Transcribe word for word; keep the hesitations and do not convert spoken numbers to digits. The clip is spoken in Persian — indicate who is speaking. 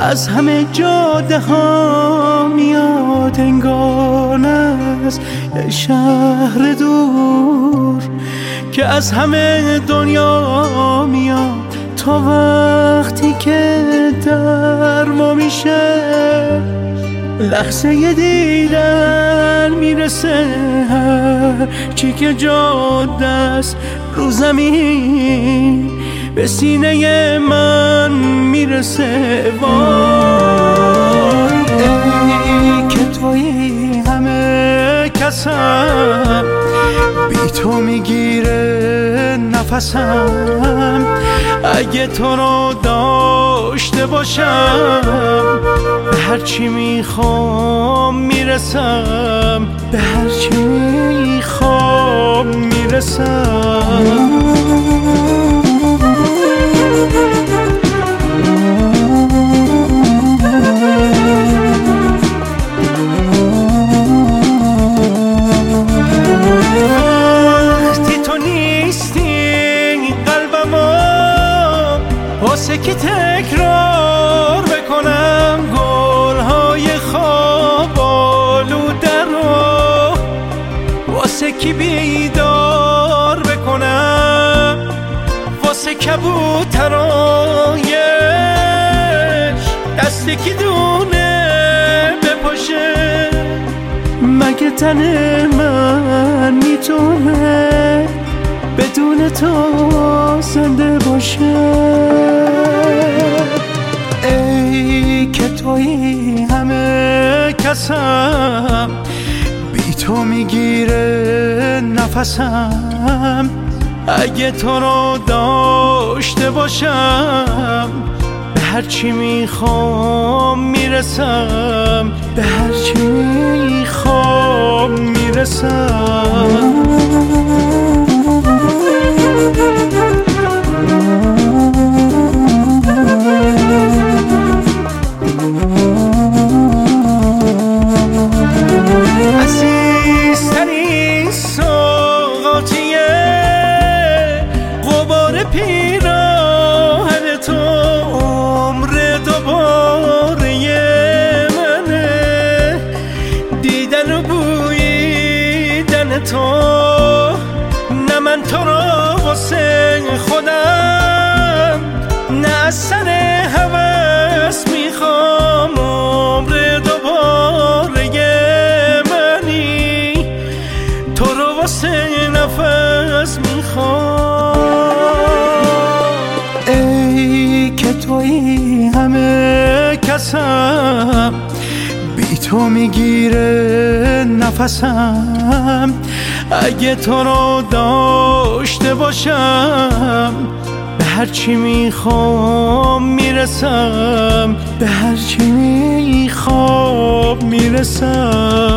Speaker 1: از همه جاده ها میاد انگار از یه شهر دور که از همه دنیا میاد تا وقتی که در ما میشه لحظه ی دیدن میرسه هر چی که جاده است رو زمین به سینه من میرسه. وای ای که توی همه کسم بی تو میگیره نفسم، اگه تو رو داشته باشم به هرچی میخوام میرسم، به هرچی میخوام میرسم. واسه که تکرار بکنم گلهای خواب آلوده رو، واسه که بیدار بکنم واسه کبوترایش دستی که دونه بپاشه. مگه تن من میتونه بدون تو زنده باشه؟ ای که توی همه کسم بی تو میگیره نفسم، اگه تو رو داشته باشم به هرچی میخوام میرسم، به هرچی میخوام میرسم. عزیزترین سوغاتیه غبار پیراهن تو، عمر دوباره منه دیدن و بویدن تو. نه من تو رو واسه خودم نه از سر هوس میخوام، عمر دوباره منی تو رو واسه نفس میخوام. ای که توی همه کسم بی تو میگیره نفسم، اگه تو رو داشته باشم به هرچی میخوام میرسم، به هرچی میخوام میرسم.